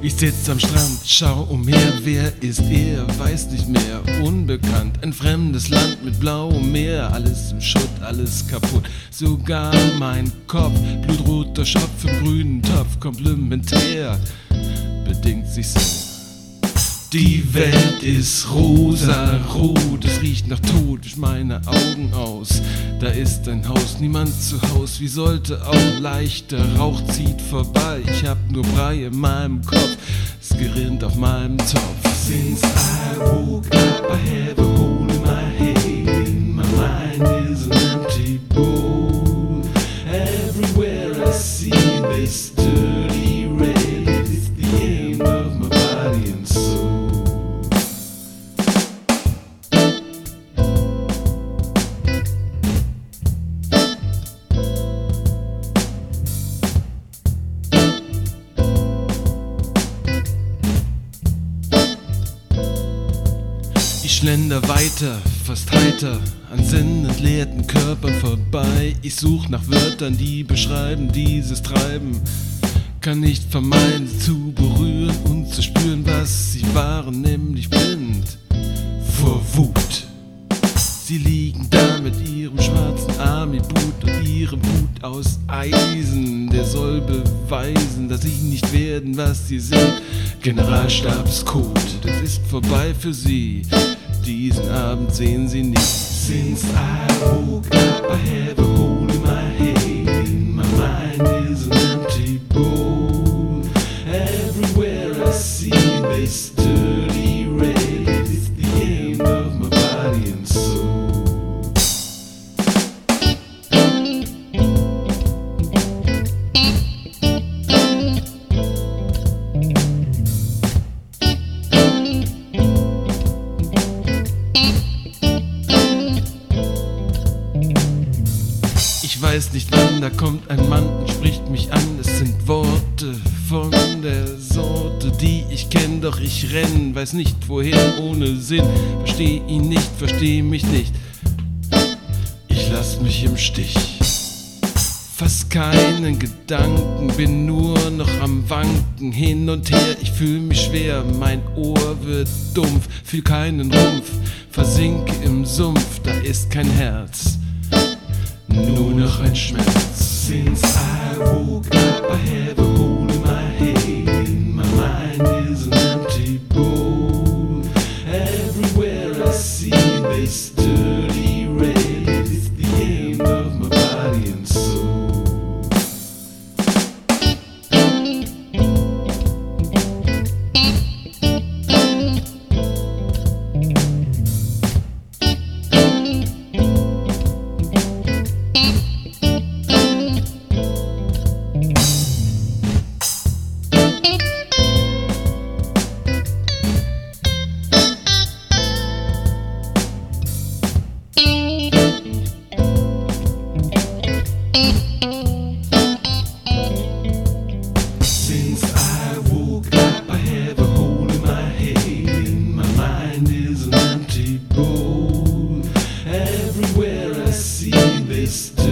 Ich sitz am Strand, schau umher, wer ist er? Weiß nicht mehr, unbekannt, ein fremdes Land mit blauem Meer. Alles im Schutt, alles kaputt, sogar mein Kopf. Blutroter Schopf im grünen Topf, komplementär, bedingt sich so. Die Welt ist rosa-rot, es riecht nach Tod durch meine Augen aus. Da ist ein Haus, niemand zu Haus, wie sollte auch leichter Rauch zieht vorbei. Ich hab nur Brei in meinem Kopf, es gerinnt auf meinem Topf. Since I woke up, I have a hole in my head, in my mind is an empty bowl. Everywhere I see this dirty red, it's the end of my body and soul. Ich schlender weiter, fast heiter, an sinnentleerten Körpern vorbei. Ich such nach Wörtern, die beschreiben dieses Treiben. Kann nicht vermeiden, sie zu berühren und zu spüren, was sie waren, nämlich blind vor Wut. Sie liegen da mit ihrem schwarzen Army-Boot und ihrem Hut aus Eisen. Der soll beweisen, dass sie nicht werden, was sie sind. Generalstabscode, das ist vorbei für sie. Diesen Abend sehen sie nicht. Since I woke up, I have a hole in my head, in my mind is an empty bowl. Everywhere I see this dirty red, it's the end of my body and soul. Ich weiß nicht wann, da kommt ein Mann und spricht mich an. Es sind Worte von der Sorte, die ich kenn, doch ich renn, weiß nicht woher, ohne Sinn. Versteh ihn nicht, versteh mich nicht. Ich lass mich im Stich. Fast keinen Gedanken, bin nur noch am Wanken, hin und her, ich fühl mich schwer, mein Ohr wird dumpf, fühl keinen Rumpf, versinke im Sumpf, da ist kein Herz. Nur noch ein Schmerz. Since I woke up, I have a hole in my head, in my mind is an empty bowl. Everywhere I see this dirty red, it's the end of my body and soul. Since I woke up, I have a hole in my head, in my mind is an empty bowl. Everywhere I see this